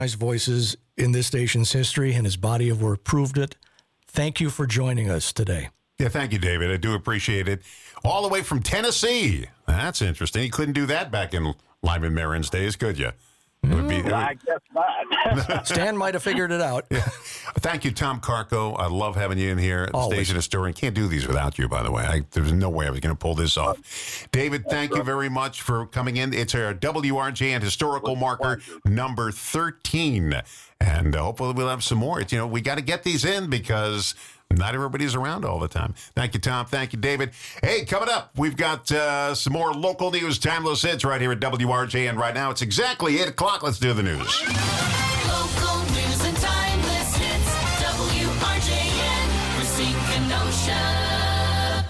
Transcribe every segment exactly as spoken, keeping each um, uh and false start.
voices in this station's history, and his body of work proved it. Thank you for joining us today. Yeah, thank you, David. I do appreciate it. All the way from Tennessee. That's interesting. You couldn't do that back in Lyman Marin's days, could you? It would be, it would... I guess not. Stan might have figured it out. Yeah. Thank you, Tom Carco. I love having you in here at the Always. Station Historian. Can't do these without you, by the way. I, there's no way I was going to pull this off. David, thank you very much for coming in. It's our W R J N historical marker number thirteen. And uh, hopefully we'll have some more. It's, you know, we got to get these in because not everybody's around all the time. Thank you, Tom. Thank you, David. Hey, coming up, we've got uh, some more local news, timeless hits right here at W R J N right now. It's exactly eight o'clock. Let's do the news. Local news and timeless hits. W R J N, Racine Kenosha.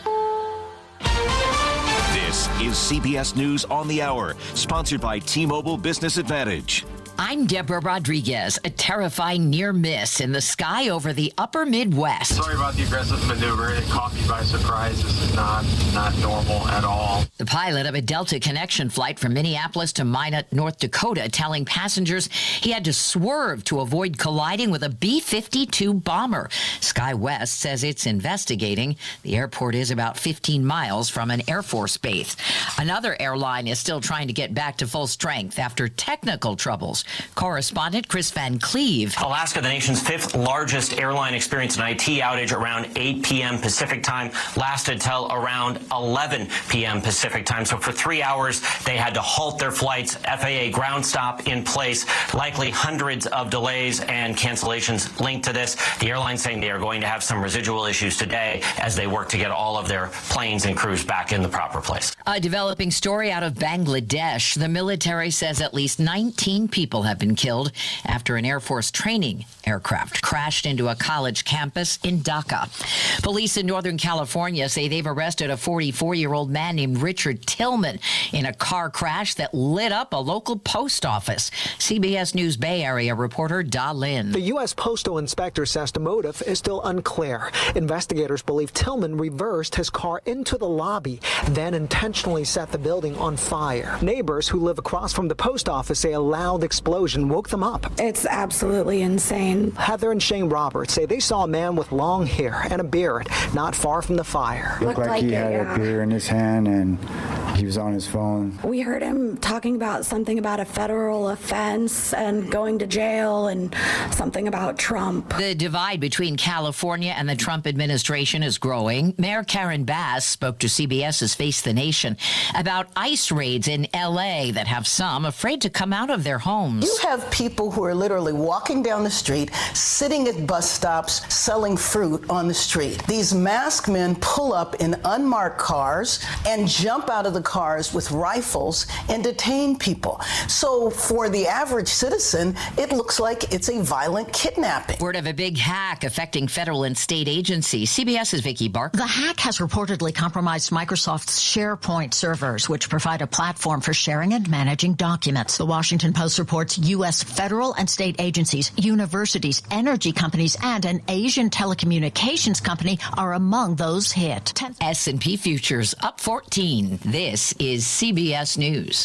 This is C B S News on the Hour, sponsored by T-Mobile Business Advantage. I'm Deborah Rodriguez. A terrifying near miss in the sky over the upper Midwest. Sorry about the aggressive maneuver. It caught me by surprise. This is not, not normal at all. The pilot of a Delta Connection flight from Minneapolis to Minot, North Dakota, telling passengers he had to swerve to avoid colliding with a B fifty-two bomber. SkyWest says it's investigating. The airport is about fifteen miles from an Air Force base. Another airline is still trying to get back to full strength after technical troubles. Correspondent Chris Van Cleve. Alaska, the nation's fifth largest airline, experienced an I T outage around eight p.m. Pacific time, lasted till around eleven p.m. Pacific time. So for three hours, they had to halt their flights. F A A ground stop in place, likely hundreds of delays and cancellations linked to this. The airline saying they are going to have some residual issues today as they work to get all of their planes and crews back in the proper place. A developing story out of Bangladesh. The military says at least nineteen people have been killed after an Air Force training aircraft crashed into a college campus in Dhaka. Police in Northern California say they've arrested a forty-four-year-old man named Richard Tillman in a car crash that lit up a local post office. C B S News Bay Area reporter Da Lin. The U S Postal Inspector says the motive is still unclear. Investigators believe Tillman reversed his car into the lobby, then intentionally set the building on fire. Neighbors who live across from the post office say a loud explosion woke them up. It's absolutely insane. Heather and Shane Roberts say they saw a man with long hair and a beard not far from the fire. Looked like, like he it, had yeah. a beer in his hand and he was on his phone. We heard him talking about something about a federal offense and going to jail and something about Trump. The divide between California and the Trump administration is growing. Mayor Karen Bass spoke to CBS's Face the Nation about ICE raids in L A that have some afraid to come out of their homes. You have people who are literally walking down the street, sitting at bus stops, selling fruit on the street. These masked men pull up in unmarked cars and jump out of the cars with rifles and detain people. So for the average citizen, it looks like it's a violent kidnapping. Word of a big hack affecting federal and state agencies. CBS's Vicki Barker. The hack has reportedly compromised Microsoft's SharePoint servers, which provide a platform for sharing and managing documents. The Washington Post reports U S federal and state agencies, universities, energy companies, and an Asian telecommunications company are among those hit. S and P futures up fourteen. This is C B S News.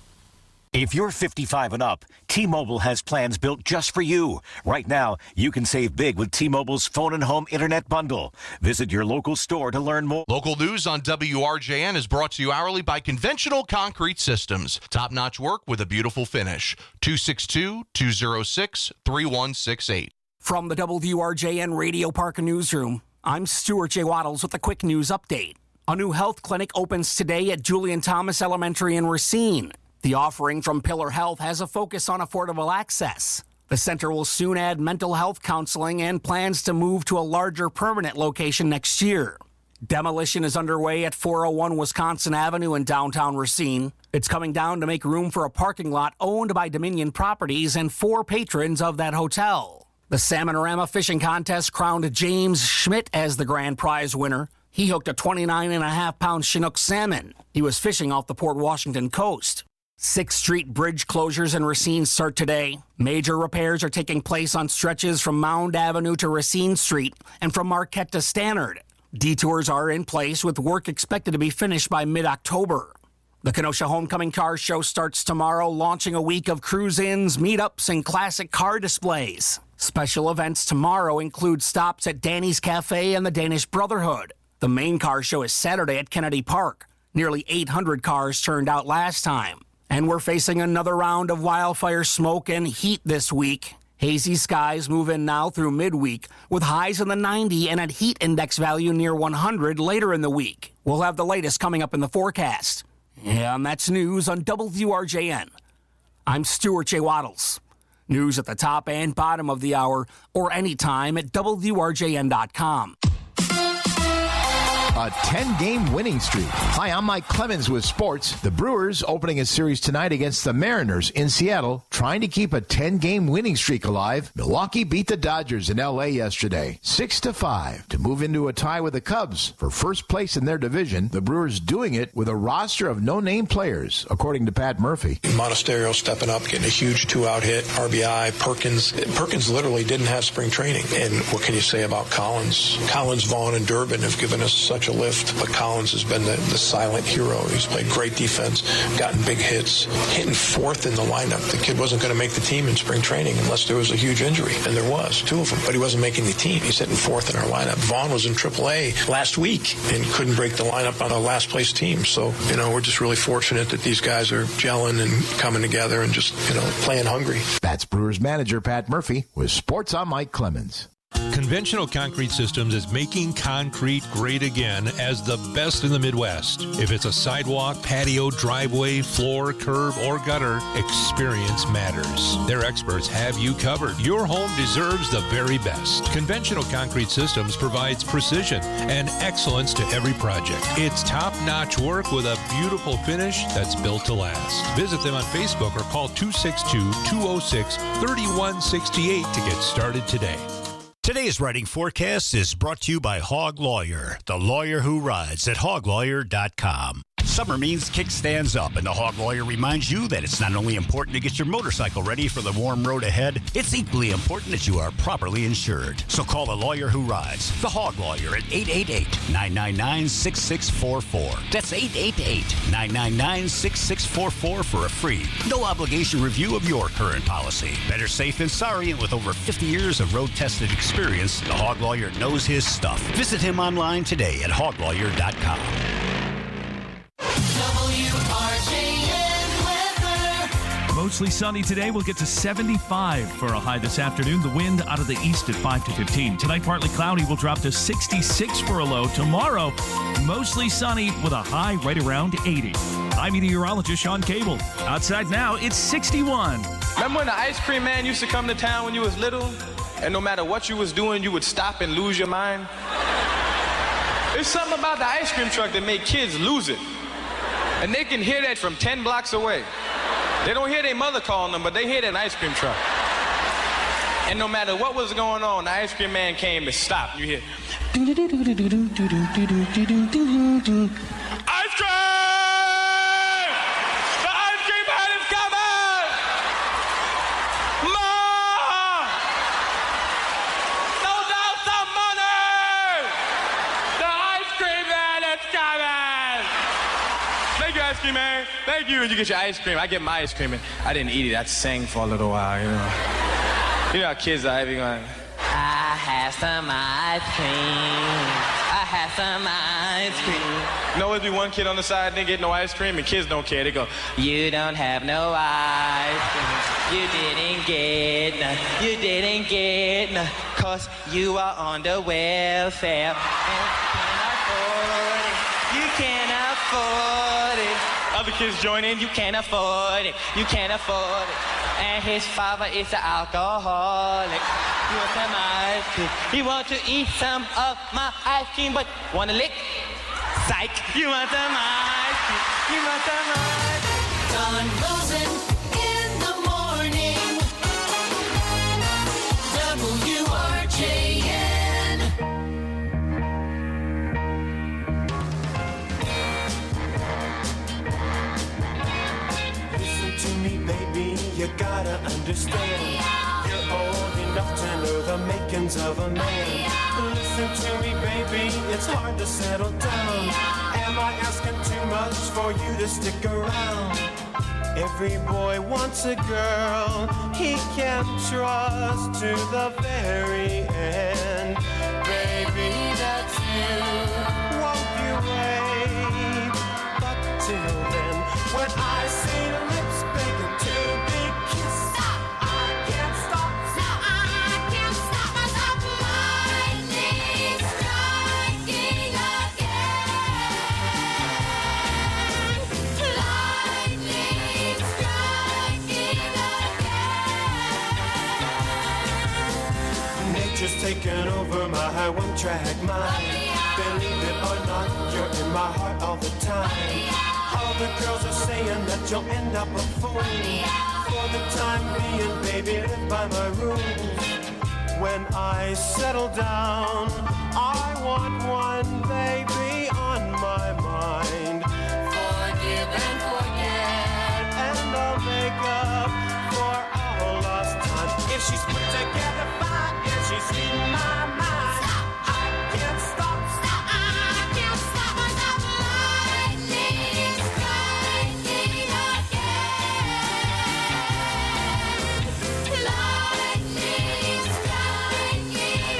If you're fifty-five and up, T-Mobile has plans built just for you. Right now, you can save big with T-Mobile's phone and home internet bundle. Visit your local store to learn more. Local news on W R J N is brought to you hourly by Conventional Concrete Systems. Top-notch work with a beautiful finish. two six two, two oh six, three one six eight. From the W R J N Radio Park Newsroom, I'm Stuart J. Waddles with a quick news update. A new health clinic opens today at Julian Thomas Elementary in Racine. The offering from Pillar Health has a focus on affordable access. The center will soon add mental health counseling and plans to move to a larger permanent location next year. Demolition is underway at four oh one Wisconsin Avenue in downtown Racine. It's coming down to make room for a parking lot owned by Dominion Properties and four patrons of that hotel. The Salmonorama Fishing Contest crowned James Schmidt as the grand prize winner. He hooked a twenty-nine and a half pound Chinook salmon. He was fishing off the Port Washington coast. Sixth Street bridge closures in Racine start today. Major repairs are taking place on stretches from Mound Avenue to Racine Street and from Marquette to Stannard. Detours are in place with work expected to be finished by mid-October. The Kenosha Homecoming Car Show starts tomorrow, launching a week of cruise-ins, meetups, and classic car displays. Special events tomorrow include stops at Danny's Cafe and the Danish Brotherhood. The main car show is Saturday at Kennedy Park. Nearly eight hundred cars turned out last time. And we're facing another round of wildfire smoke and heat this week. Hazy skies move in now through midweek, with highs in the ninety and a heat index value near one hundred later in the week. We'll have the latest coming up in the forecast. And that's news on W R J N. I'm Stuart J. Waddles. News at the top and bottom of the hour, or anytime at W R J N dot com. A ten-game winning streak. Hi, I'm Mike Clemens with sports. The Brewers opening a series tonight against the Mariners in Seattle, trying to keep a ten-game winning streak alive. Milwaukee beat the Dodgers in L A yesterday, six to five, to move into a tie with the Cubs for first place in their division. The Brewers doing it with a roster of no-name players, according to Pat Murphy. Monasterio stepping up, getting a huge two-out hit, R B I. Perkins. Perkins literally didn't have spring training. And what can you say about Collins? Collins, Vaughn, and Durbin have given us such a lift, but Collins has been the, the silent hero. He's played great defense, gotten big hits, hitting fourth in the lineup. The kid wasn't going to make the team in spring training unless there was a huge injury, and there was, two of them, but he wasn't making the team. He's hitting fourth in our lineup. Vaughn was in triple A last week and couldn't break the lineup on a last place team. So, you know, we're just really fortunate that these guys are gelling and coming together and just, you know, playing hungry. That's Brewers manager Pat Murphy with Sports on Mike Clemens. Conventional Concrete Systems is making concrete great again as the best in the Midwest. If it's a sidewalk, patio, driveway, floor, curb, or gutter, experience matters. Their experts have you covered. Your home deserves the very best. Conventional Concrete Systems provides precision and excellence to every project. It's top-notch work with a beautiful finish that's built to last. Visit them on Facebook or call two six two, two oh six, three one six eight to get started today. Today's writing forecast is brought to you by Hog Lawyer, the lawyer who rides at hog lawyer dot com. Summer means kickstands up, and the Hog Lawyer reminds you that it's not only important to get your motorcycle ready for the warm road ahead, it's equally important that you are properly insured. So call the lawyer who rides, the Hog Lawyer, at eight eight eight, nine nine nine, six six four four. That's eight eight eight, nine nine nine, six six four four for a free, no-obligation review of your current policy. Better safe than sorry, and with over fifty years of road-tested experience, the Hog Lawyer knows his stuff. Visit him online today at hog lawyer dot com. W R J N weather. Mostly sunny today. We'll get to seventy-five for a high this afternoon. The wind out of the east at five to fifteen. Tonight, partly cloudy. We'll drop to sixty-six for a low. Tomorrow, mostly sunny with a high right around eighty. I'm meteorologist Sean Cable. Outside now, it's sixty-one. Remember when the ice cream man used to come to town when you was little? And no matter what you was doing, you would stop and lose your mind? There's something about the ice cream truck that made kids lose it. And they can hear that from ten blocks away. They don't hear their mother calling them, but they hear that ice cream truck. And no matter what was going on, the ice cream man came to stop. You hear, ice cream! The ice cream man is coming! Ma! No doubt some money! The ice cream man is coming! Thank you, ice cream man. Thank you. And you get your ice cream. I get my ice cream. And I didn't eat it. I sang for a little while, you know. You know how kids are having going, I have some ice cream. I have some ice cream. You know, there'd be one kid on the side didn't get no ice cream, and kids don't care. They go, you don't have no ice cream. You didn't get none. You didn't get none. Cause you are on the welfare. You can't afford it. Other kids join in, you can't afford it. You can't afford it. And his father is an alcoholic. You want some ice cream? You want to eat some of my ice cream, but wanna lick? Psych! You want some ice cream? You want some ice cream? Don Rosen in the morning. W R J N. Listen to me, baby, you gotta understand. You're old enough to know the makings of a man. Listen to me, baby, it's hard to settle down. Am I asking too much for you to stick around? Every boy wants a girl he can trust to the very end. Baby, that's you. Won't you wait? But till then, when I see lips begging to be kissed, I can't stop. I can't stop myself. Lightning striking again. Lightning striking again. Nature's taken over my one-track mind. Believe it or not, you're in my heart all the time. All the girls are saying that you'll end up a fool. For the time being, baby, live by my rules. When I settle down, I want one baby on my mind. Forgive and forget, and I'll make up for all lost time. If she's put together fine, if she's in my mind, I can't stop. Stop. I can't stop myself. Lightning striking again. Lightning striking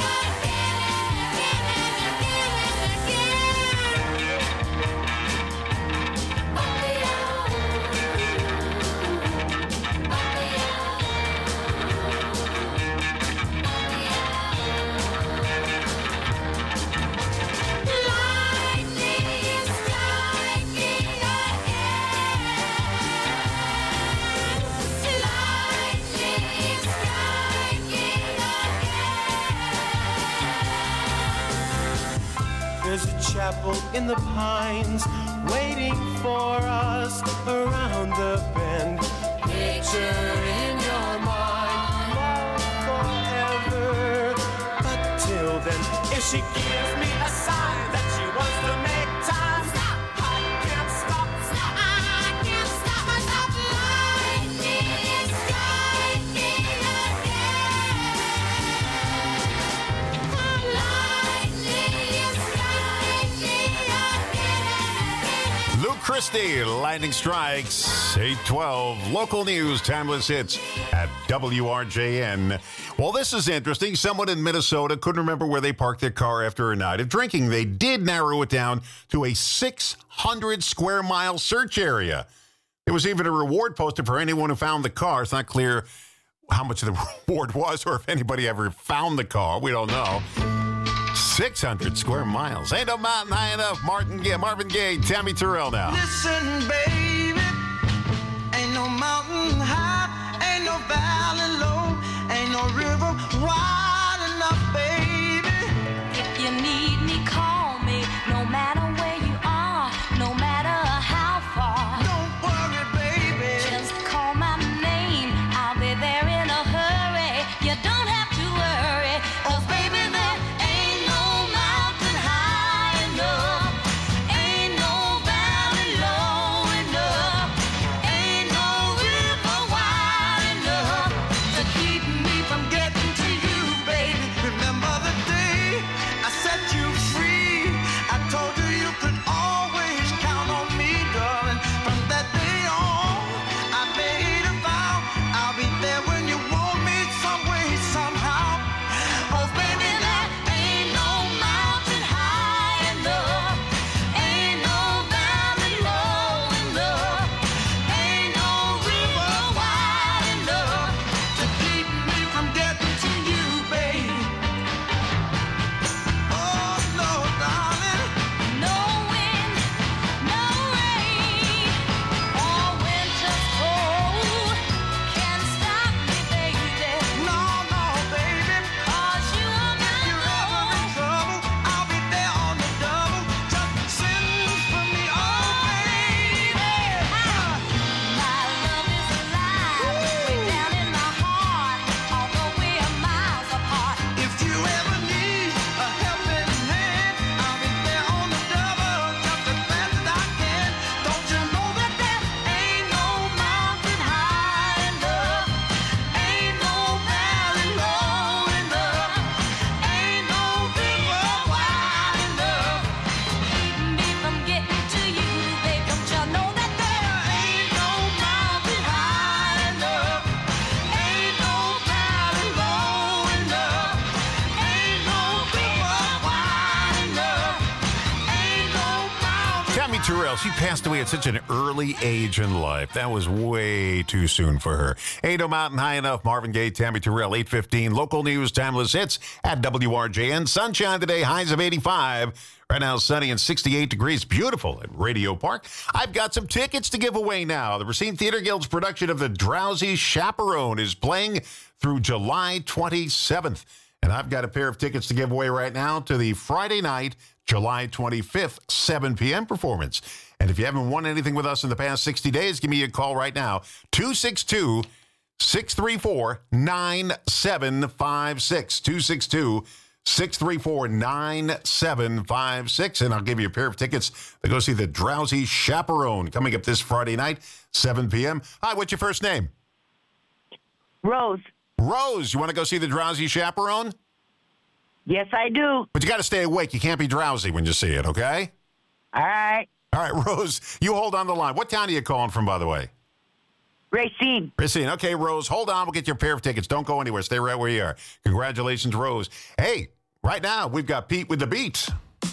There's a chapel in the pines waiting for us around the bend. Picture in your mind, love forever. But till then, if she gives me a sign that she wants to make time, stop. I can't stop. Stop. I can't stop myself. Lightning striking again. Luke Christie, Lightning Strikes, eight twelve. Local news, timeless hits at W R J N. Well, this is interesting. Someone in Minnesota couldn't remember where they parked their car after a night of drinking. They did narrow it down to a six hundred square mile search area. There was even a reward posted for anyone who found the car. It's not clear how much the reward was or if anybody ever found the car. We don't know. six hundred square miles. Ain't no mountain high enough. Martin Gaye, Marvin Gaye, Tammy Terrell now. Listen, baby, ain't no mountain high, ain't no valley low, ain't no river wide enough, baby. If you need me, call me. No matter where you are, no matter how far. Don't worry, baby. Just call my name. I'll be there in a hurry. You don't have to worry. 'Cause baby, there ain't no mountain high enough. Ain't no valley low enough. Terrell, she passed away at such an early age in life. That was way too soon for her. Ain't No Mountain High Enough, Marvin Gaye, Tammy Terrell, eight fifteen. Local news, timeless hits at W R J N. Sunshine today, highs of eighty-five. Right now, sunny and sixty-eight degrees. Beautiful at Radio Park. I've got some tickets to give away now. The Racine Theater Guild's production of The Drowsy Chaperone is playing through July twenty-seventh. And I've got a pair of tickets to give away right now to the Friday night, July twenty-fifth, seven p.m. performance. And if you haven't won anything with us in the past sixty days, give me a call right now, two six two, six three four, nine seven five six, two six two, six three four, nine seven five six, and I'll give you a pair of tickets to go see The Drowsy Chaperone coming up this Friday night, seven p.m. Hi, what's your first name? Rose. Rose, you want to go see The Drowsy Chaperone? Yes, I do. But you got to stay awake. You can't be drowsy when you see it, okay? All right. All right, Rose, you hold on the line. What town are you calling from, by the way? Racine. Racine. Okay, Rose, hold on. We'll get your pair of tickets. Don't go anywhere. Stay right where you are. Congratulations, Rose. Hey, right now, we've got Pete with the beat.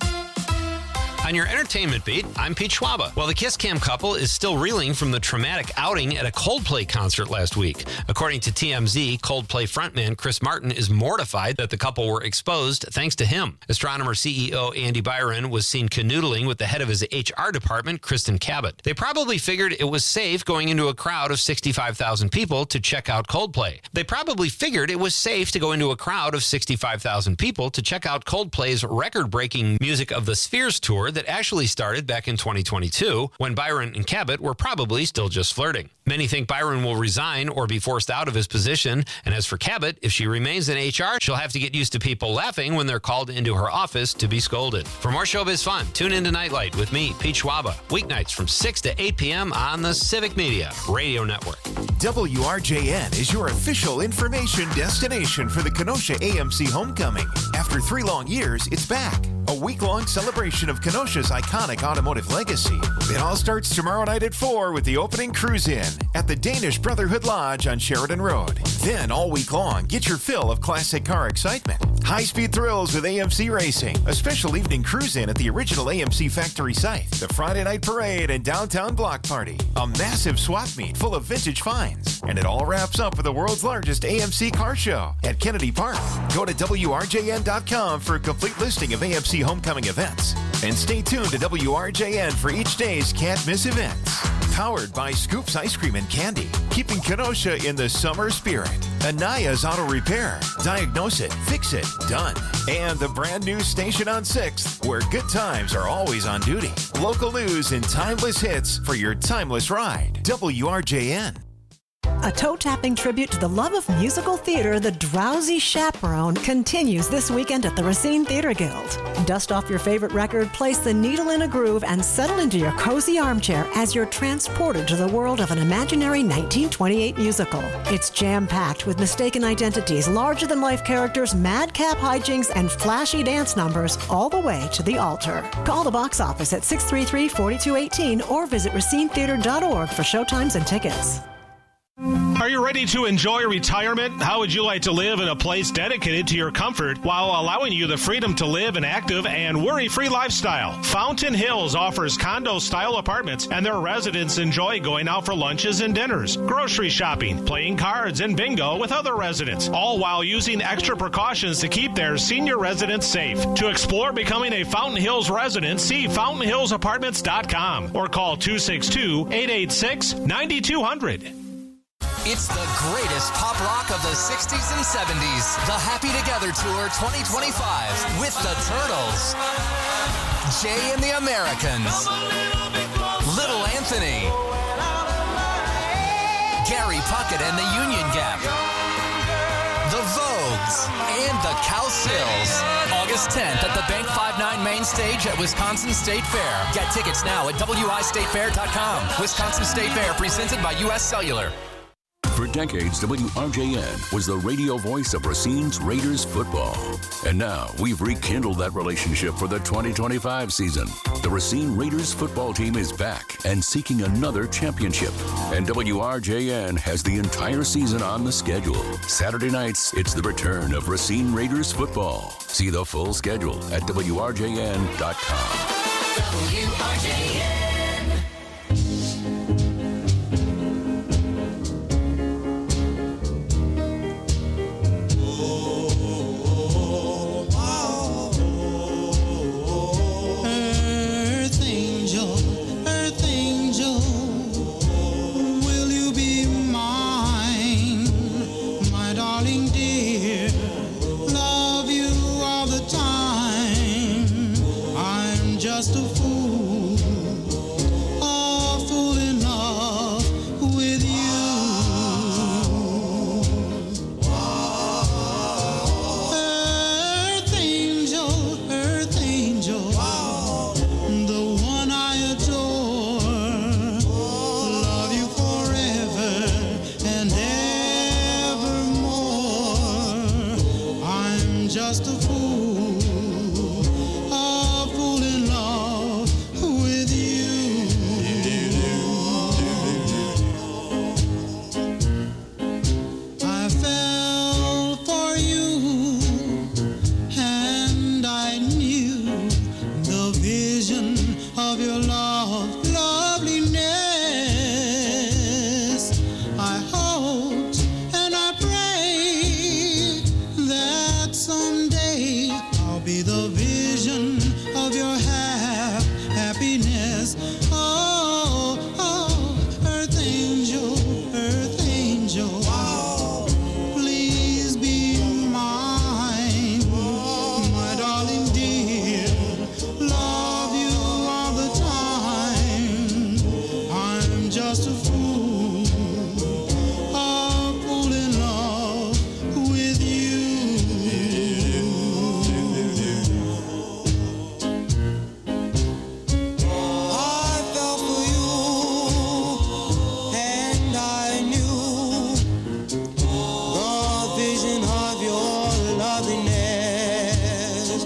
On your entertainment beat, I'm Pete Schwaba. Well, the Kiss Cam couple is still reeling from the traumatic outing at a Coldplay concert last week. According to T M Z, Coldplay frontman Chris Martin is mortified that the couple were exposed thanks to him. Astronomer C E O Andy Byron was seen canoodling with the head of his H R department, Kristen Cabot. They probably figured it was safe going into a crowd of sixty-five thousand people to check out Coldplay. They probably figured it was safe to go into a crowd of sixty-five thousand people to check out Coldplay's record-breaking Music of the Spheres tour that actually started back in twenty twenty-two, when Byron and Cabot were probably still just flirting. Many think Byron will resign or be forced out of his position, and as for Cabot, if she remains in H R, she'll have to get used to people laughing when they're called into her office to be scolded. For more showbiz fun, tune into Nightlight with me, Pete Schwaba, weeknights from six to eight p.m. on the Civic Media Radio Network. W R J N is your official information destination for the Kenosha A M C Homecoming. After three long years, it's back. A week-long celebration of Kenosha's iconic automotive legacy. It all starts tomorrow night at four with the opening cruise-in at the Danish Brotherhood Lodge on Sheridan Road. Then, all week long, get your fill of classic car excitement. High-speed thrills with A M C Racing. A special evening cruise-in at the original A M C factory site. The Friday night parade and downtown block party. A massive swap meet full of vintage finds. And it all wraps up with the world's largest A M C car show at Kennedy Park. Go to W R J N dot com for a complete listing of A M C homecoming events. And stay tuned to W R J N for each day's can't-miss events. Powered by Scoops Ice Cream and Candy, keeping Kenosha in the summer spirit. Anaya's Auto Repair. Diagnose it, fix it, done. And the brand new station on sixth, where good times are always on duty. Local news and timeless hits for your timeless ride. W R J N. A toe-tapping tribute to the love of musical theater, The Drowsy Chaperone, continues this weekend at the Racine Theater Guild. Dust off your favorite record, place the needle in a groove, and settle into your cozy armchair as you're transported to the world of an imaginary nineteen twenty-eight musical. It's jam-packed with mistaken identities, larger-than-life characters, madcap hijinks, and flashy dance numbers all the way to the altar. Call the box office at six three three, four two one eight or visit racine theater dot org for showtimes and tickets. Are you ready to enjoy retirement? How would you like to live in a place dedicated to your comfort while allowing you the freedom to live an active and worry-free lifestyle? Fountain Hills offers condo-style apartments, and their residents enjoy going out for lunches and dinners, grocery shopping, playing cards, and bingo with other residents, all while using extra precautions to keep their senior residents safe. To explore becoming a Fountain Hills resident, see fountain hills apartments dot com or call two six two, eight eight six, nine two zero zero. It's the greatest pop rock of the sixties and seventies. The Happy Together Tour twenty twenty-five with the Turtles, Jay and the Americans, Little Anthony, Gary Puckett and the Union Gap, the Vogues, and the Cowsills. August tenth at the Bank fifty-nine main stage at Wisconsin State Fair. Get tickets now at W I state fair dot com. Wisconsin State Fair presented by U S Cellular. For decades, W R J N was the radio voice of Racine's Raiders football. And now we've rekindled that relationship for the twenty twenty-five season. The Racine Raiders football team is back and seeking another championship. And W R J N has the entire season on the schedule. Saturday nights, it's the return of Racine Raiders football. See the full schedule at W R J N dot com. W R J N. Earth angel, earth angel, will you be mine, my darling dear? Love you all the time. I'm just a fool, a fool in love with you. Earth angel, earth angel, the one I adore. Love you forever and evermore. I'm just a fool, a fool in love with you. I fell for you, and I knew the vision of your love, loveliness. I hoped and I prayed that someday I'll be the vision of your hap- happiness. Oh, oh, earth angel, earth angel, please be mine, my darling dear. Love you all the time. I'm just a fool, a fool in love with you. I fell for you, and I knew the vision of your loveliness.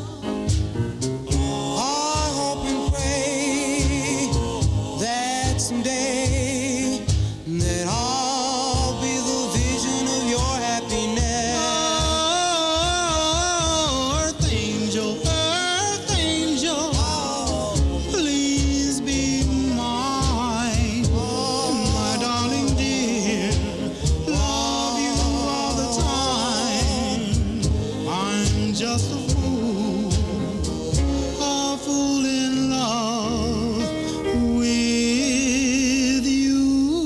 I hope and pray that someday that I'll be the vision of your happiness. Oh, earth angel, earth angel, please be mine, my darling dear. Love you all the time. I'm just a fool, a fool in love with you.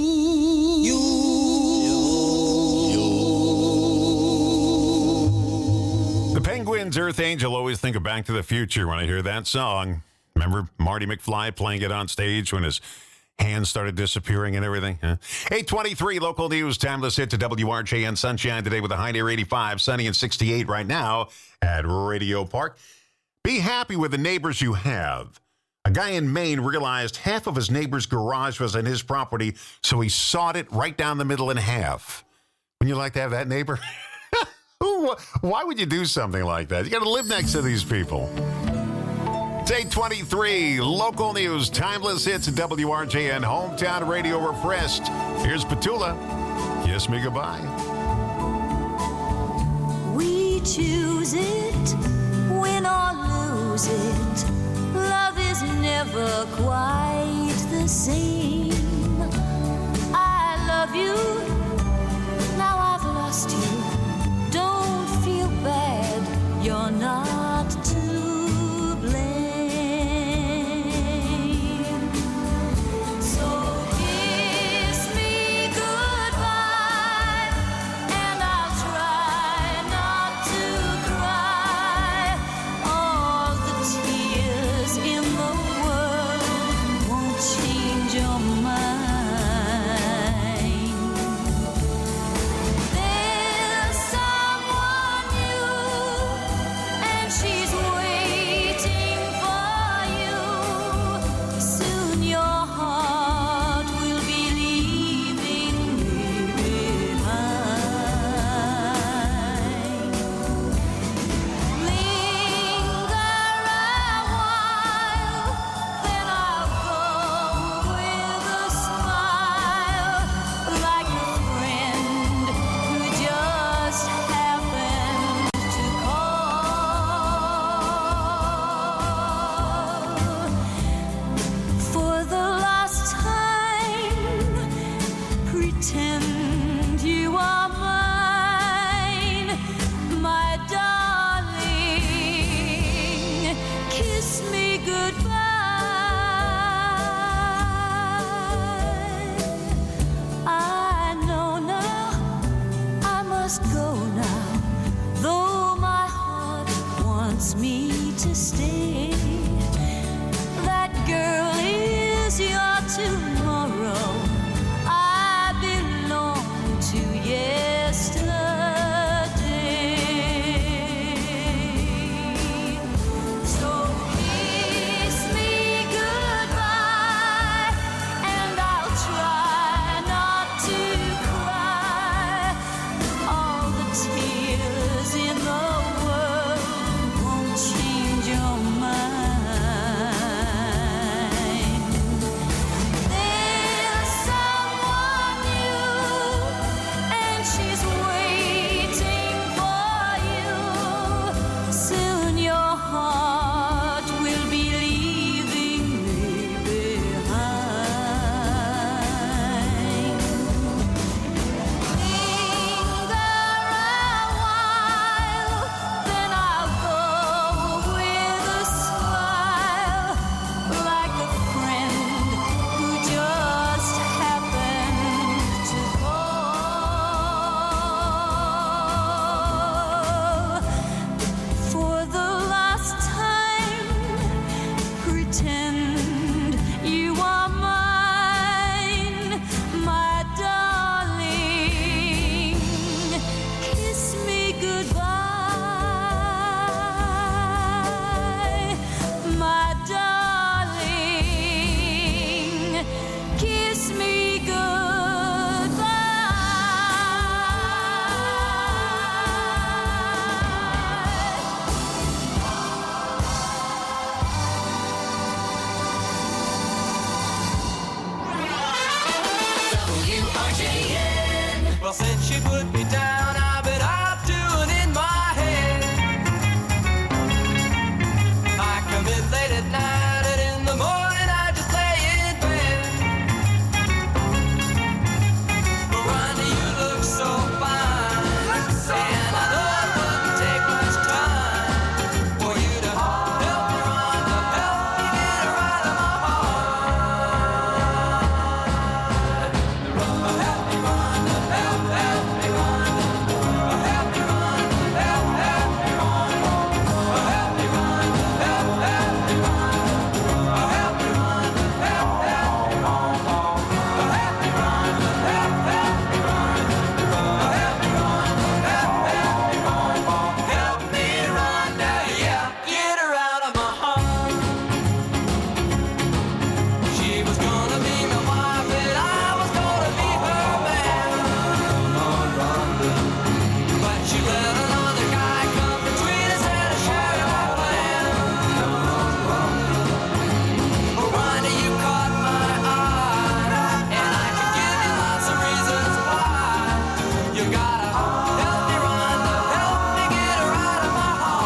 The Penguins' Earth Angel. Always think of Back to the Future when I hear that song. Remember Marty McFly playing it on stage when his hands started disappearing and everything? Huh? eight twenty-three local news. Timeless hit to W R J N. Sunshine today with a high near eighty-five. Sunny and sixty-eight right now at Radio Park. Be happy with the neighbors you have. A guy in Maine realized half of his neighbor's garage was on his property, so he sawed it right down the middle in half. Wouldn't you like to have that neighbor? Who- Why would you do something like that? You got to live next to these people. It's eight twenty-three local news. Timeless hits at W R J N. Hometown radio refreshed. Here's Petula. Kiss me goodbye. We choose it, win or lose it. Love is never quite the same. I love you, now I've lost you. Don't feel bad, you're not to blame. So kiss me goodbye, and I'll try not to cry. All the tears in the world won't change your wants me to stay. That girl is your tomorrow. I belong to yesterday. So kiss me goodbye, and I'll try not to cry. All the tears in the world won't change your mind. There's someone new, and she's waiting for you. Soon your heart will be leaving me behind. Linger a while, then I'll go with a smile, like a friend who just happened to call. For the last time, pretend you are mine, my darling. Kiss me goodbye, my darling. Kiss me W R J N. Well, since she put me down, I bet I'll do it in my head. I come in late at night, and in the morning I just lay in bed. Miranda, you look so fine, and I know it wouldn't take much time for you to help me, Miranda, help me get her out of my heart. Help me, Miranda, help, help me, Miranda. Help me, Miranda, help, help me, Miranda. Help me, Miranda, help, help me, Miranda. Help me, Miranda, help, help me, Miranda. Help me, Miranda, help, help me, Miranda. Help me, Miranda, help, help me, Miranda. Help me, Miranda, yeah, get her out of my heart. She was gonna be my wife, and I was gonna be her man. But she let another guy come between us and a shadow of plan. Miranda, you caught my eye, and I can give you lots of reasons why. You gotta help me, Miranda, help me get her out of my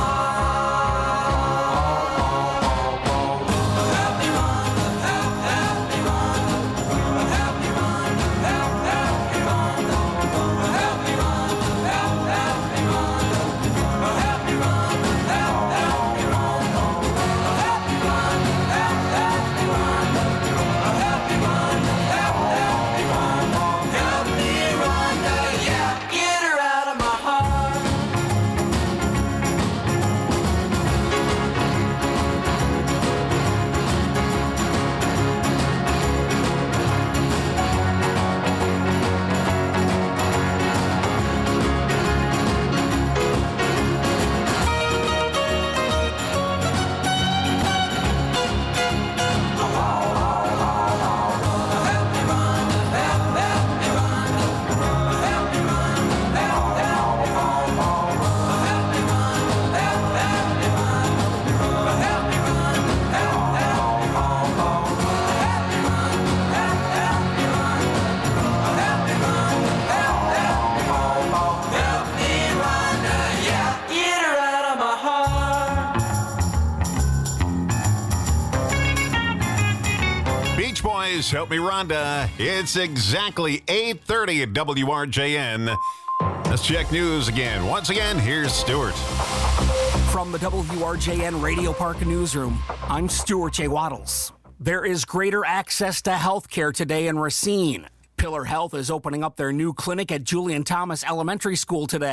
heart. Help me, Miranda, help, help me, Miranda. Help me, Miranda, help, help me, Miranda. Help me, Miranda, help, help me, Miranda. Help me, Miranda, help, help me, Miranda. Help me, Miranda, help, help me, Miranda. Help me, Miranda, help, help me, Miranda. Help me, Miranda, yeah, get her out of my heart. Help me, Miranda, yeah, get her out of my heart. Beach Boys, Help Me Rhonda. It's exactly eight thirty at W R J N. Let's check news again. Once again, here's Stuart. From the W R J N Radio Park Newsroom, I'm Stuart J. Waddles. There is greater access to health care today in Racine. Pillar Health is opening up their new clinic at Julian Thomas Elementary School today.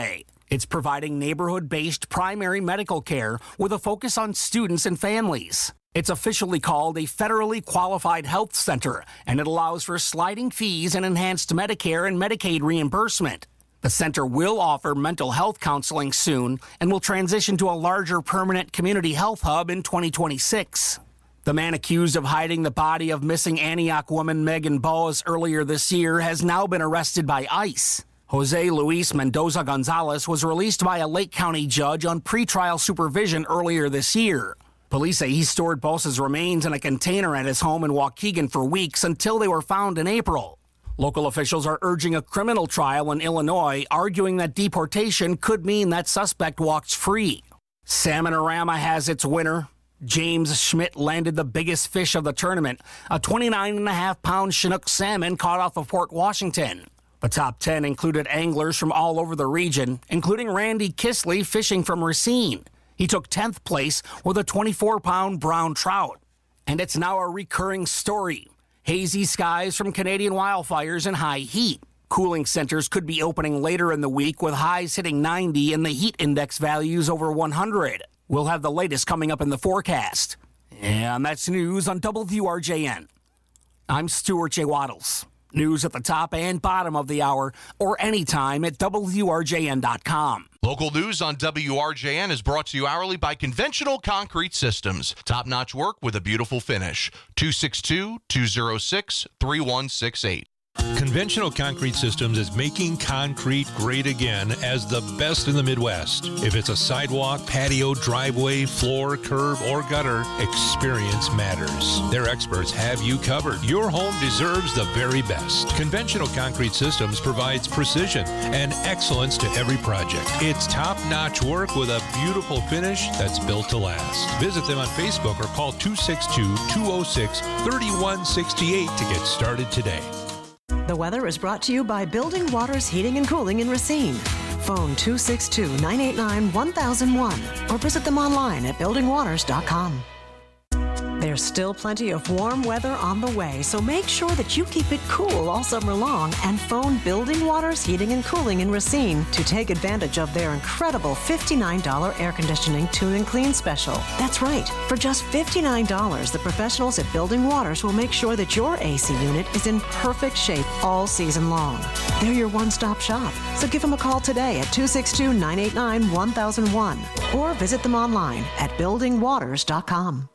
It's providing neighborhood-based primary medical care with a focus on students and families. It's officially called a federally qualified health center, and it allows for sliding fees and enhanced Medicare and Medicaid reimbursement. The center will offer mental health counseling soon and will transition to a larger permanent community health hub in twenty twenty-six. The man accused of hiding the body of missing Antioch woman Megan Bowes earlier this year has now been arrested by ICE. Jose Luis Mendoza Gonzalez was released by a Lake County judge on pretrial supervision earlier this year. Police say he stored Bowes' remains in a container at his home in Waukegan for weeks until they were found in April. Local officials are urging a criminal trial in Illinois, arguing that deportation could mean that suspect walks free. Salmonorama has its winner. James Schmidt landed the biggest fish of the tournament, a twenty-nine and a half pound Chinook salmon caught off of Port Washington. The top ten included anglers from all over the region, including Randy Kisley fishing from Racine. He took tenth place with a twenty-four pound brown trout. And it's now a recurring story. Hazy skies from Canadian wildfires and high heat. Cooling centers could be opening later in the week with highs hitting ninety and the heat index values over one hundred. We'll have the latest coming up in the forecast. And that's news on W R J N. I'm Stuart J. Waddles. News at the top and bottom of the hour or anytime at W R J N dot com. Local news on W R J N is brought to you hourly by Conventional Concrete Systems. Top-notch work with a beautiful finish. two six two, two oh six, three one six eight. Conventional Concrete Systems is making concrete great again as the best in the Midwest. If it's a sidewalk, patio, driveway, floor, curb, or gutter, experience matters. Their experts have you covered. Your home deserves the very best. Conventional Concrete Systems provides precision and excellence to every project. It's top-notch work with a beautiful finish that's built to last. Visit them on Facebook or call two six two, two oh six, three one six eight to get started today. The weather is brought to you by Building Waters Heating and Cooling in Racine. Phone two six two, nine eight nine, one thousand one or visit them online at building waters dot com. There's still plenty of warm weather on the way, so make sure that you keep it cool all summer long and phone Building Waters Heating and Cooling in Racine to take advantage of their incredible fifty-nine dollars air conditioning tune and clean special. That's right. For just fifty-nine dollars, the professionals at Building Waters will make sure that your A C unit is in perfect shape all season long. They're your one-stop shop, so give them a call today at two six two, nine eight nine, one thousand one or visit them online at building waters dot com.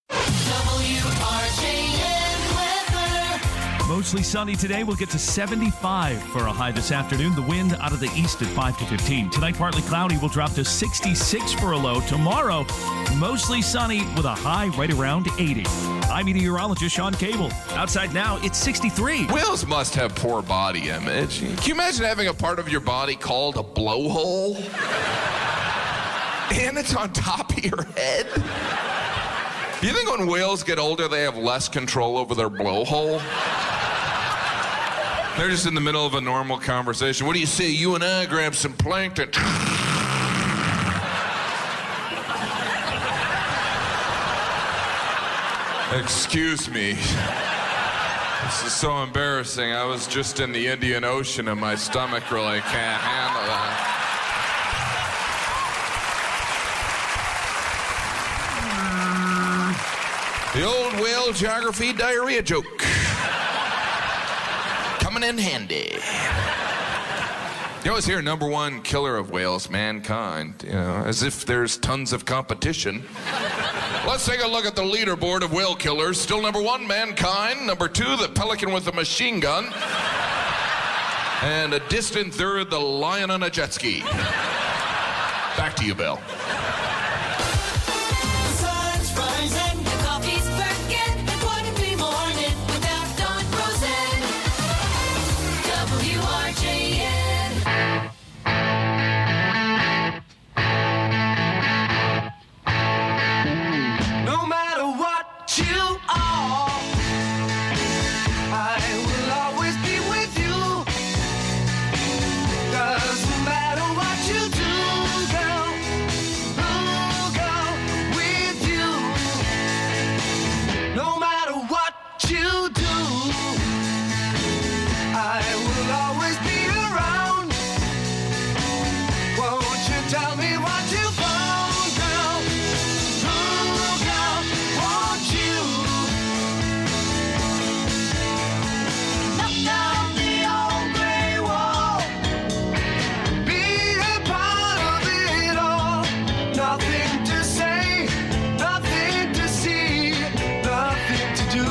Mostly sunny today. We'll get to seventy-five for a high this afternoon. The wind out of the east at five to fifteen. Tonight, partly cloudy. We'll drop to sixty-six for a low. Tomorrow, mostly sunny with a high right around eighty. I'm meteorologist Sean Cable. Outside now, it's sixty-three. Whales must have poor body image. Can you imagine having a part of your body called a blowhole? And it's on top of your head? Do you think when whales get older, they have less control over their blowhole? They're just in the middle of a normal conversation. What do you say? You and I grab some plankton. Excuse me. This is so embarrassing. I was just in the Indian Ocean and my stomach really can't handle that. The old whale geography diarrhea joke. Coming in handy. You always hear number one killer of whales, mankind, you know, as if there's tons of competition. Let's take a look at the leaderboard of whale killers. Still number one, mankind. Number two, the pelican with a machine gun. And a distant third, the lion on a jet ski. Back to you, Bill. Doesn't matter what you do, girl. Nothing to say, nothing to see, nothing to do.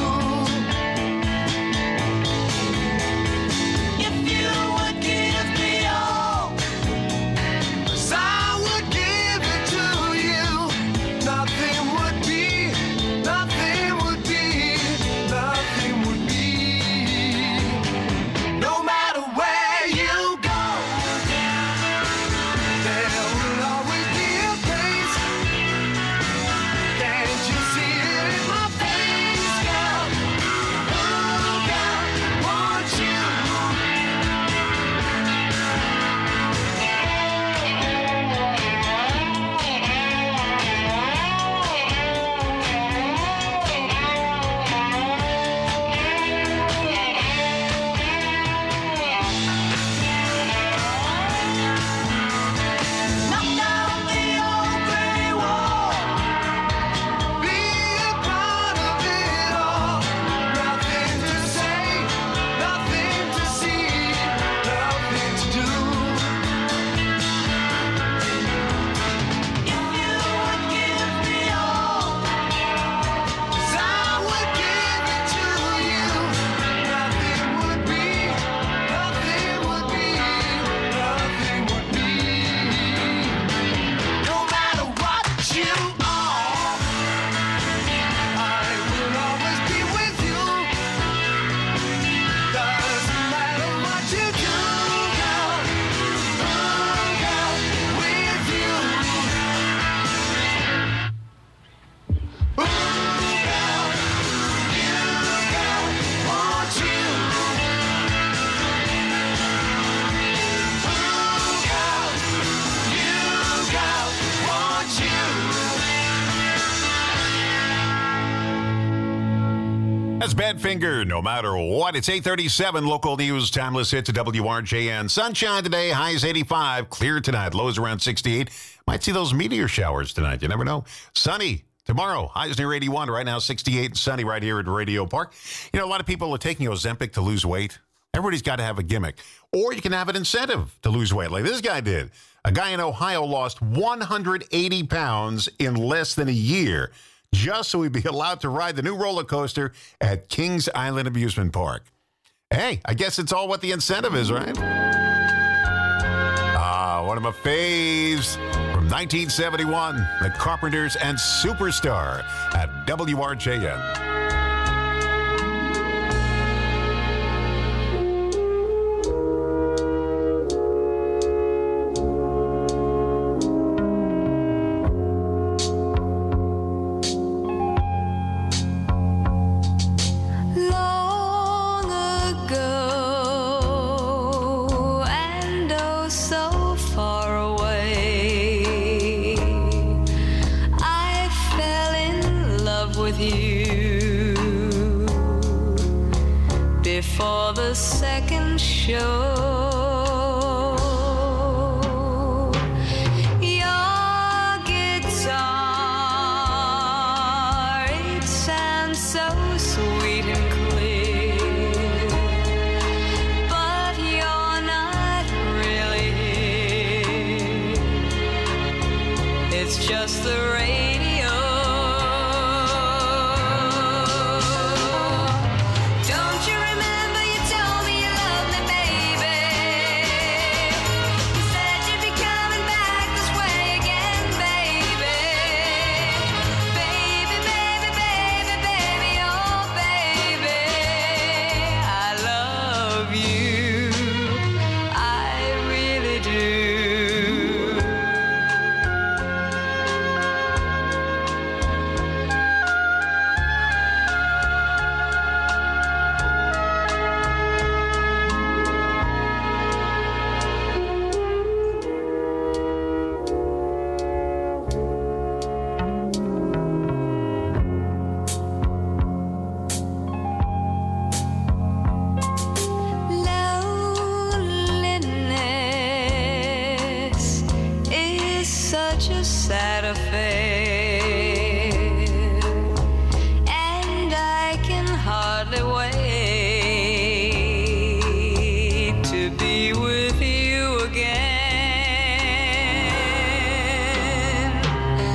If you would give me all, 'cause I would give it to you, nothing would be, nothing would be, nothing would be. No matter where you go, there will always be a place. Can't you see it in my face, girl? Oh, girl, want you. Knock down the old gray wall. Be a part of it all. Nothing to say, nothing to see, nothing to do. If you would give me all, 'cause I would give it to you, nothing would be, nothing would be, nothing would be. No matter what you are, I will always be with you. Doesn't matter what you do, girl. Oh, girl, with you. Oh, girl, you, girl, want you. Oh, girl, you, girl, want you. That's Badfinger, no matter what. It's eight thirty-seven, local news, timeless hit to W R J N. Sunshine today, highs eighty-five, clear tonight, lows around sixty-eight. Might see those meteor showers tonight, you never know. Sunny tomorrow, highs near eighty-one, right now sixty-eight and sunny right here at Radio Park. You know, a lot of people are taking Ozempic to lose weight. Everybody's got to have a gimmick. Or you can have an incentive to lose weight, like this guy did. A guy in Ohio lost one hundred eighty pounds in less than a year, just so he'd be allowed to ride the new roller coaster at Kings Island Amusement Park. Hey, I guess it's all what the incentive is, right? Ah, one of my faves from nineteen seventy-one, the Carpenters and Superstar at W R J N. Long ago, and oh so far away, I fell in love with you before the second show. Your guitar, it sounds so sweet and clear, but you're not really here. It's just the radio. Don't you remember you told me you loved me, baby? You said you'd be coming back this way again, baby. Baby, baby, baby, baby, oh baby, I love you, I really do. Loneliness is such a sad affair, and I can hardly wait to be with you again.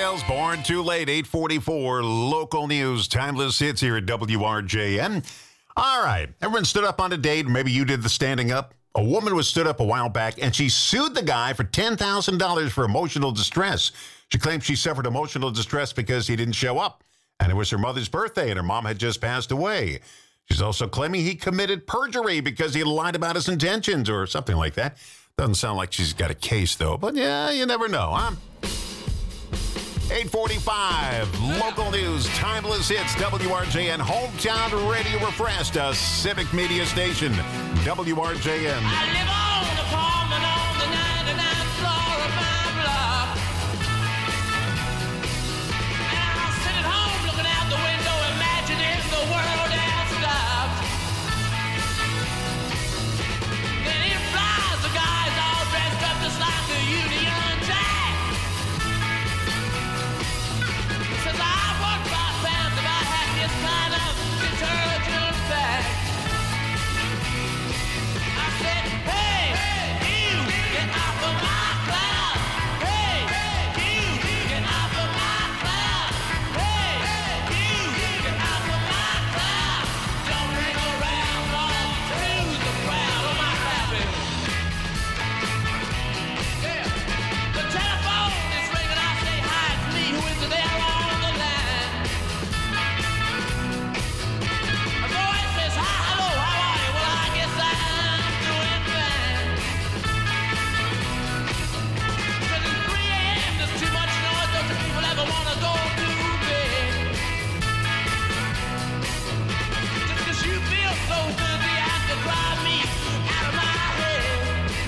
Wales, born too late, eight forty-four, local news, timeless hits here at W R J N. All right, everyone stood up on a date. Maybe you did the standing up. A woman was stood up a while back, and she sued the guy for ten thousand dollars for emotional distress. She claims she suffered emotional distress because he didn't show up, and it was her mother's birthday, and her mom had just passed away. She's also claiming he committed perjury because he lied about his intentions or something like that. Doesn't sound like she's got a case, though, but yeah, you never know, huh? eight forty-five, local news, timeless hits, W R J N, hometown radio refreshed, a civic media station, W R J N. I live on the apartment on the ninety-ninth floor of my block. And I'll sit at home looking out the window, imagining the world has stopped. Then in flies the guys all dressed up just like a Union Jack. Says I want five pounds if I had this kind of detergent bag. I said, hey, you, get off of my cloud. Hey, you, get off of my cloud. Hey, you, get off of my cloud. Don't hang around long to the crowd on my rabbit. Yeah, the telephone is ringing. I say hi, it's me. Who is there on the line? A voice says, hi, hello, how are you? Well, I guess I'm doing fine. Said it's three a.m., there's too much noise. Don't you people ever want to go to bed? Just 'cause you feel so good, you have to drive me out of my head.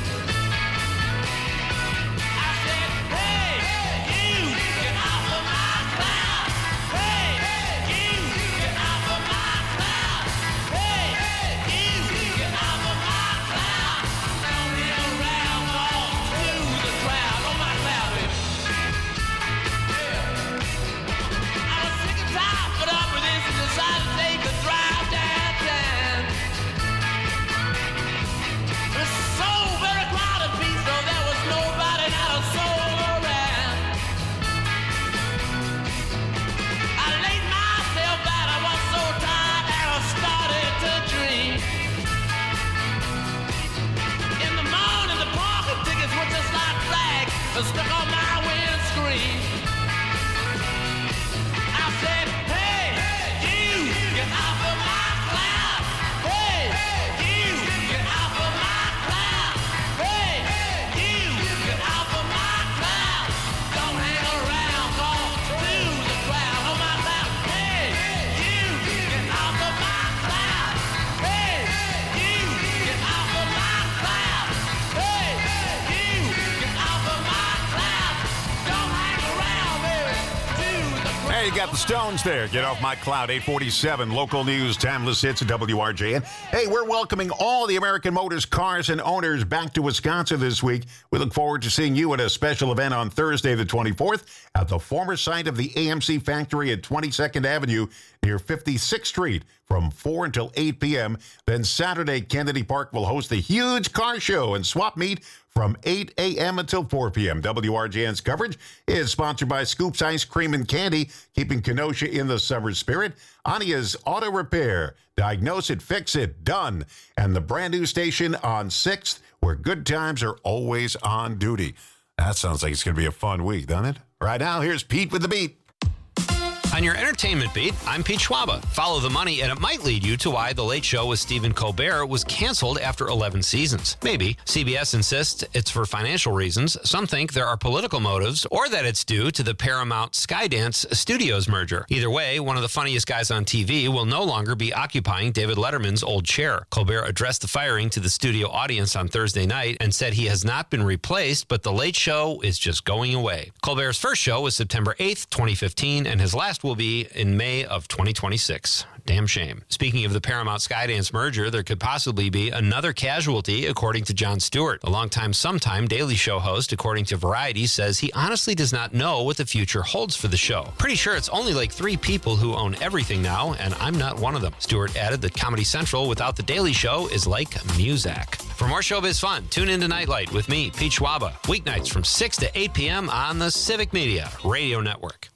I said, hey, you, get off of my cloud. Hey, you, get off of my cloud. Hey, you, get off of my cloud. Don't be around all to the crowd on my cloud. I was sick and tired, put up with this and decided to take a drive downtown. It was so very crowded, peace, though there was nobody, not a soul around. I laid myself out, I was so tired that I started to dream. In the morning, the parking tickets were just like flags stuck on my windscreen. I said, hey, you, get off of my cloud. Hey, you, get off of my cloud. Hey, you, get off of my cloud. Don't hang around, go to the crowd on my cloud. Hey, you, get off of my cloud. Hey, you, get off of my cloud. Hey, you, get off of my cloud. Don't hang around, baby, to the crowd. Hey, you got the Stones there. Get off my cloud, eight forty-seven, local news, timeless hits at W R J N. Hey, we're welcoming all the American Motors cars and owners back to Wisconsin this week. We look forward to seeing you at a special event on Thursday, the twenty-fourth, at the former site of the A M C factory at twenty-second Avenue near fifty-sixth Street from four until eight p.m. Then Saturday, Kennedy Park will host a huge car show and swap meet from eight a.m. until four p.m. W R J N's coverage is sponsored by Scoops Ice Cream and Candy, keeping Kenosha in the summer spirit. Ania's Auto Repair, diagnose it, fix it, done. And the brand new station on sixth, where good times are always on duty. That sounds like it's going to be a fun week, doesn't it? Right now, here's Pete with the beat. On your entertainment beat, I'm Pete Schwaba. Follow the money, and it might lead you to why The Late Show with Stephen Colbert was canceled after eleven seasons. Maybe. C B S insists it's for financial reasons. Some think there are political motives, or that it's due to the Paramount Skydance Studios merger. Either way, one of the funniest guys on T V will no longer be occupying David Letterman's old chair. Colbert addressed the firing to the studio audience on Thursday night and said he has not been replaced, but The Late Show is just going away. Colbert's first show was September eighth, twenty fifteen, and his last will be in May of twenty twenty-six. Damn shame. Speaking of the Paramount Skydance merger, there could possibly be another casualty, according to Jon Stewart. A longtime, sometime Daily Show host, according to Variety, says he honestly does not know what the future holds for the show. Pretty sure it's only like three people who own everything now, and I'm not one of them. Stewart added that Comedy Central without the Daily Show is like Muzak. For more showbiz fun, tune into Nightlight with me, Pete Schwaba, weeknights from six to eight p.m. on the Civic Media Radio Network.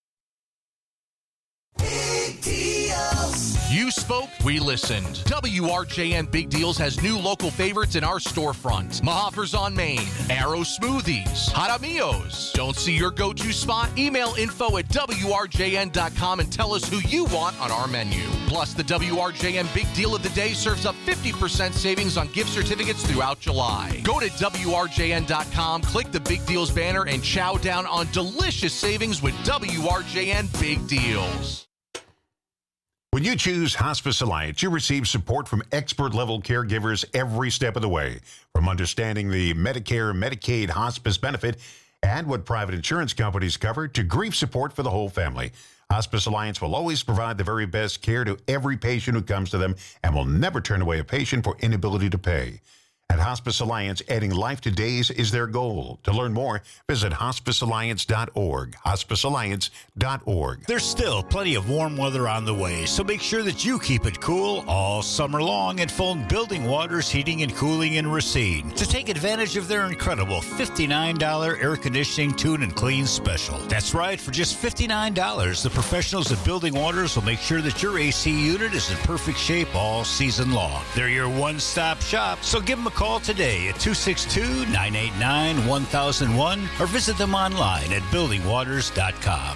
You spoke, we listened. W R J N Big Deals has new local favorites in our storefront. Mahafers on Main, Arrow Smoothies, Jaramillos. Don't see your go-to spot? Email info at W R J N dot com and tell us who you want on our menu. Plus, the W R J N Big Deal of the Day serves up fifty percent savings on gift certificates throughout July. Go to W R J N dot com, click the Big Deals banner, and chow down on delicious savings with W R J N Big Deals. When you choose Hospice Alliance, you receive support from expert-level caregivers every step of the way, from understanding the Medicare, Medicaid hospice benefit and what private insurance companies cover to grief support for the whole family. Hospice Alliance will always provide the very best care to every patient who comes to them and will never turn away a patient for inability to pay. At Hospice Alliance, adding life to days is their goal. To learn more, visit hospice alliance dot org. hospice alliance dot org. There's still plenty of warm weather on the way, so make sure that you keep it cool all summer long at Phone Building Waters Heating and Cooling in Racine to take advantage of their incredible fifty-nine dollars air conditioning tune and clean special. That's right, for just fifty-nine dollars, the professionals at Building Waters will make sure that your A C unit is in perfect shape all season long. They're your one-stop shop, so give them a call today at two six two, nine eight nine, one thousand one or visit them online at building waters dot com.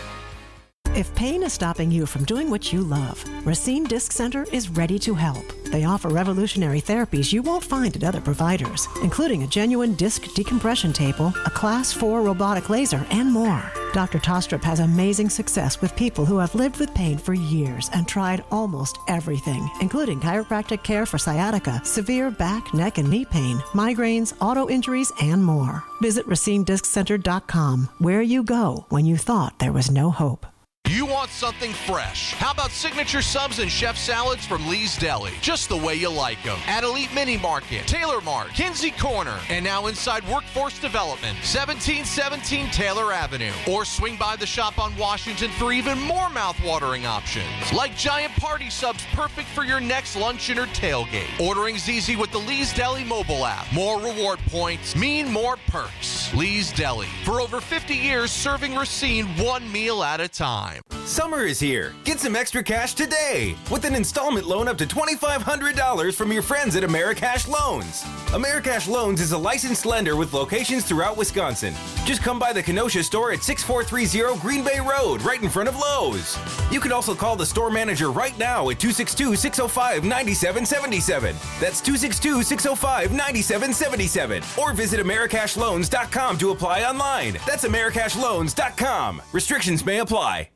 If pain is stopping you from doing what you love, Racine Disc Center is ready to help. They offer revolutionary therapies you won't find at other providers, including a genuine disc decompression table, a class four robotic laser, and more. Doctor Tostrup has amazing success with people who have lived with pain for years and tried almost everything, including chiropractic care for sciatica, severe back, neck, and knee pain, migraines, auto injuries, and more. Visit racine disc center dot com, where you go when you thought there was no hope. You want something fresh? How about signature subs and chef salads from Lee's Deli? Just the way you like them. At Elite Mini Market, Taylor Mart, Kinsey Corner, and now inside Workforce Development, seventeen seventeen Taylor Avenue. Or swing by the shop on Washington for even more mouth-watering options. Like giant party subs perfect for your next luncheon or tailgate. Ordering's easy with the Lee's Deli mobile app. More reward points mean more perks. Lee's Deli. For over fifty years, serving Racine one meal at a time. Summer is here. Get some extra cash today with an installment loan up to twenty-five hundred dollars from your friends at Americash Loans. Americash Loans is a licensed lender with locations throughout Wisconsin. Just come by the Kenosha store at six four three zero Green Bay Road, right in front of Lowe's. You can also call the store manager right now at two six two, six oh five, nine seven seven seven. That's two six two, six oh five, nine seven seven seven. Or visit americash loans dot com to apply online. That's americash loans dot com. Restrictions may apply.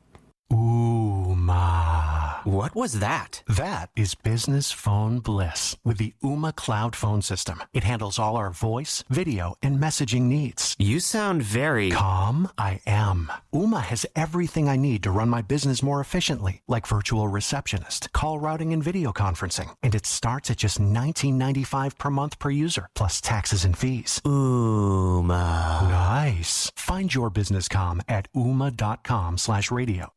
Ooma. What was that? That is business phone bliss with the Ooma Cloud Phone System. It handles all our voice, video, and messaging needs. You sound very... Calm, I am. Ooma has everything I need to run my business more efficiently, like virtual receptionist, call routing, and video conferencing. And it starts at just nineteen ninety-five per month per user, plus taxes and fees. Ooma. Nice. Find your business comm at ooma.com slash radio.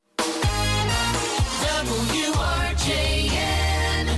W R J N.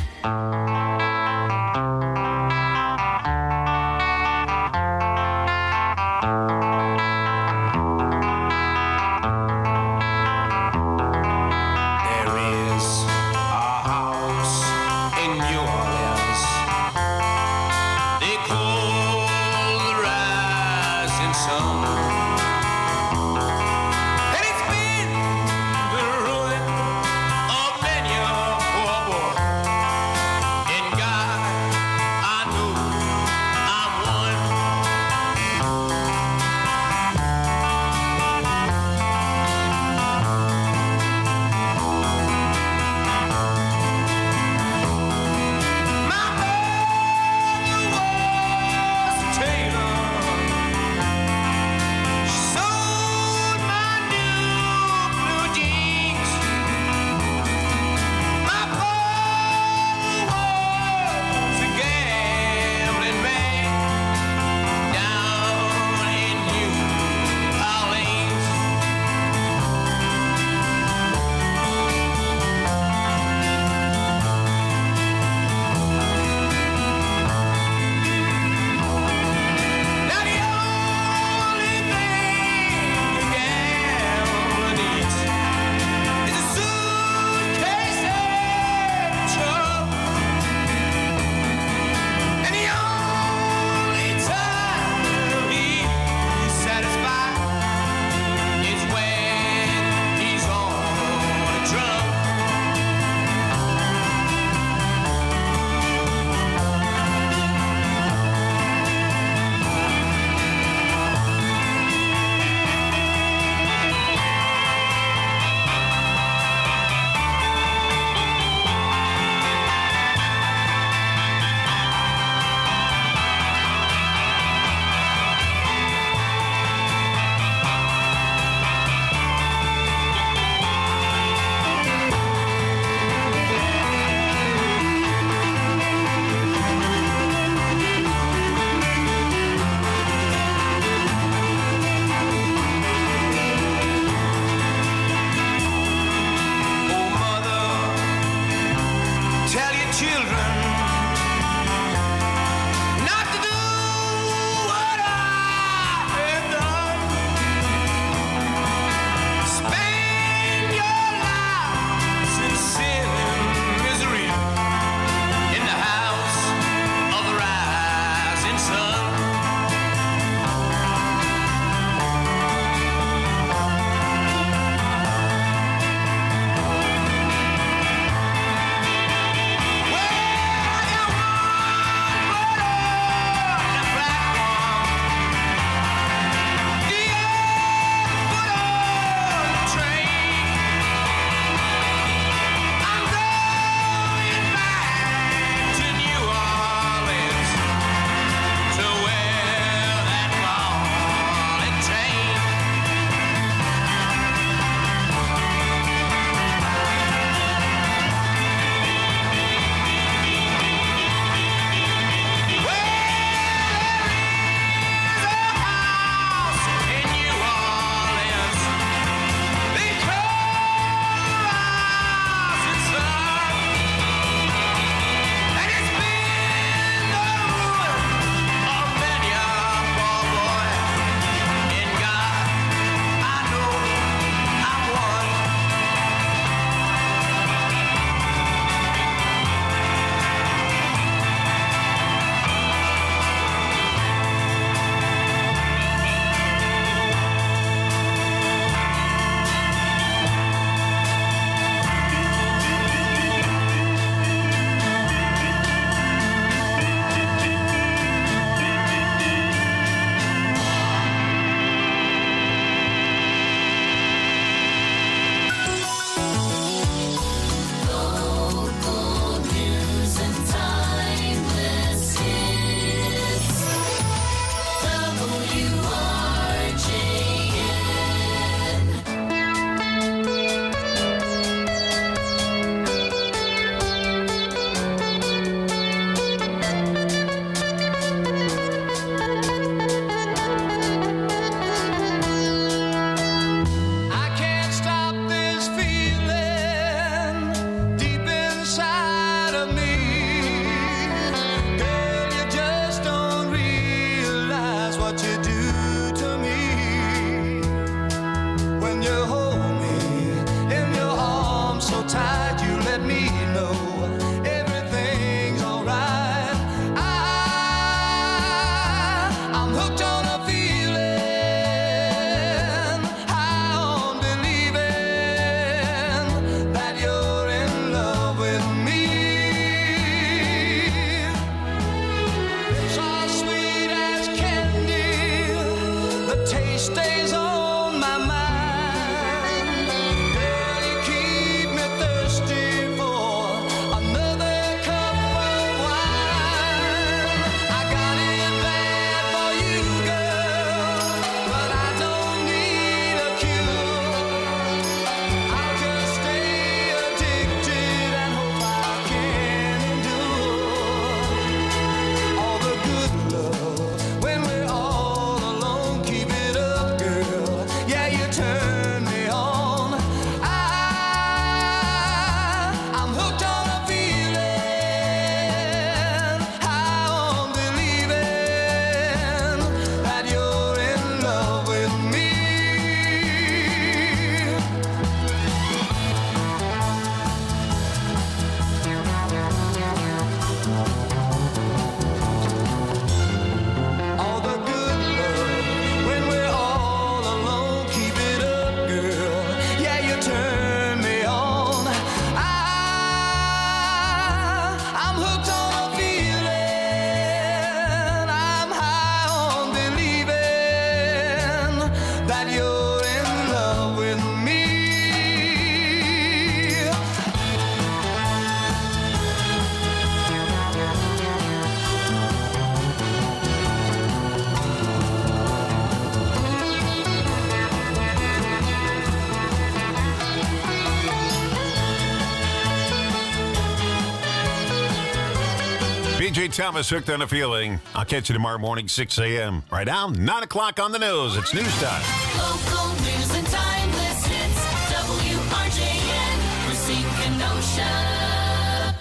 P J Thomas, Hooked on a Feeling. I'll catch you tomorrow morning, six a.m. Right now, nine o'clock on the news. It's news time. Local news and timeless hits. W R J N, Racine, Kenosha.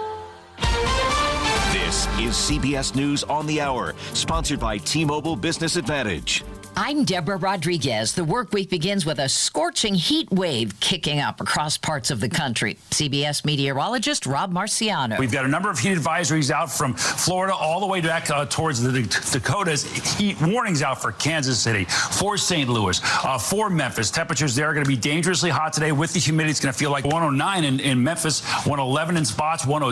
This is C B S News on the Hour, sponsored by T-Mobile Business Advantage. I'm Deborah Rodriguez. The work week begins with a scorching heat wave kicking up across parts of the country. C B S meteorologist Rob Marciano. We've got a number of heat advisories out from Florida all the way back uh, towards the Dakotas. Heat warnings out for Kansas City, for Saint Louis, uh, for Memphis. Temperatures there are going to be dangerously hot today with the humidity. It's going to feel like one oh nine in, in Memphis, one eleven in spots, one oh